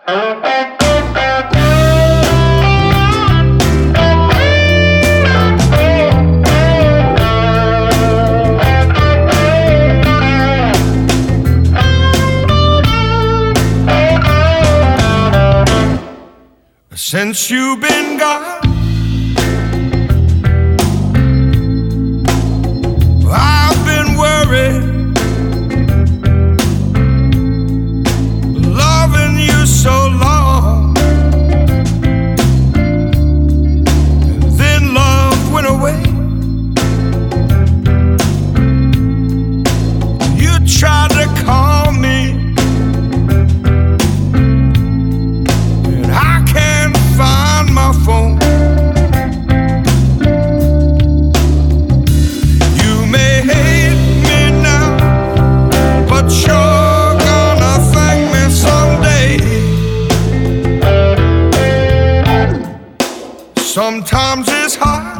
Since you've been gone, I've been worried, loving you so long, then love went away. You tried to call me, find my phone. You may hate me now, but you're gonna thank me someday. Sometimes it's hard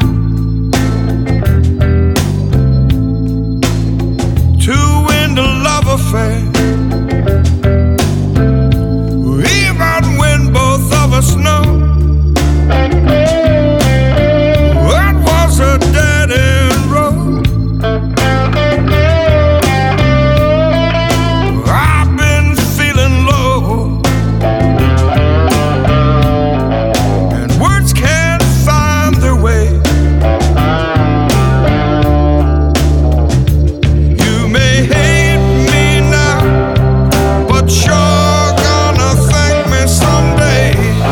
to end a love affair, even when both of us know it was a dead-end road. I've been feeling low, and words can't find their way. You may hate me now, but you're gonna thank me someday.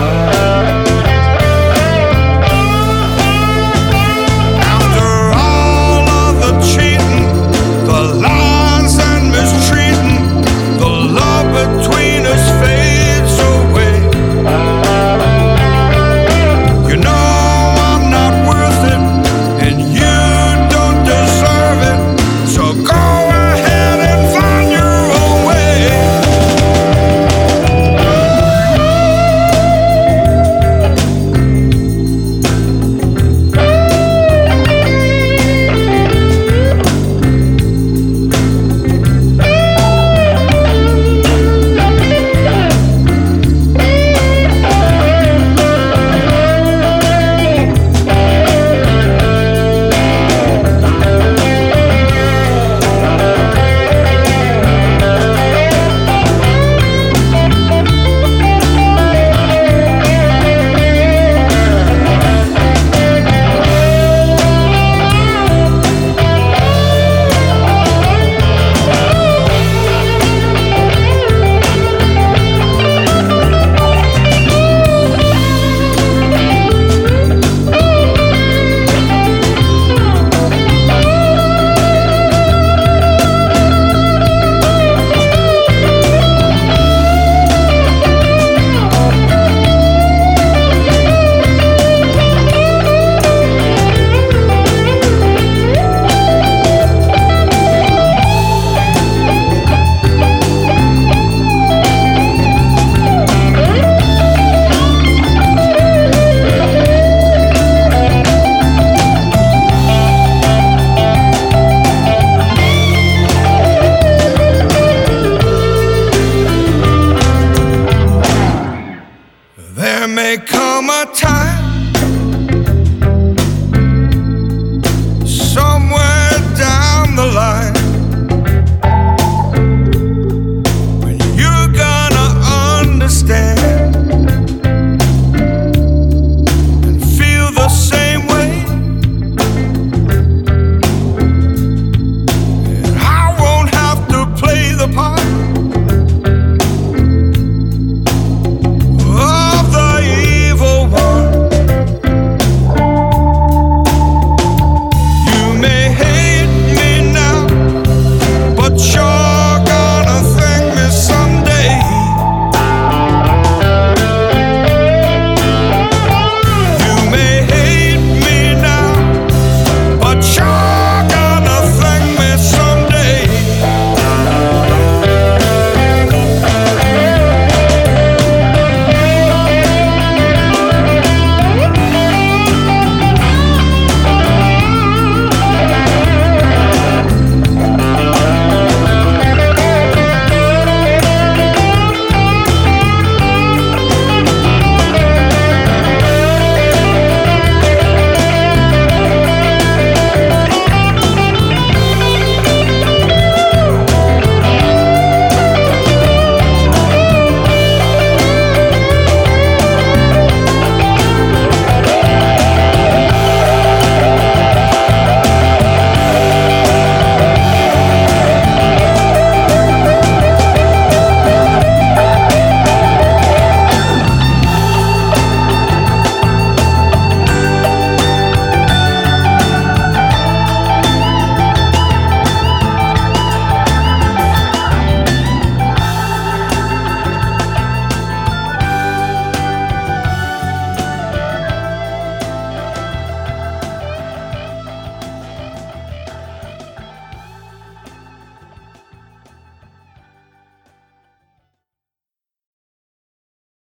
Between us fades away. You know I'm not worth it, and you don't deserve it. So go ahead and find your own way. There may come a time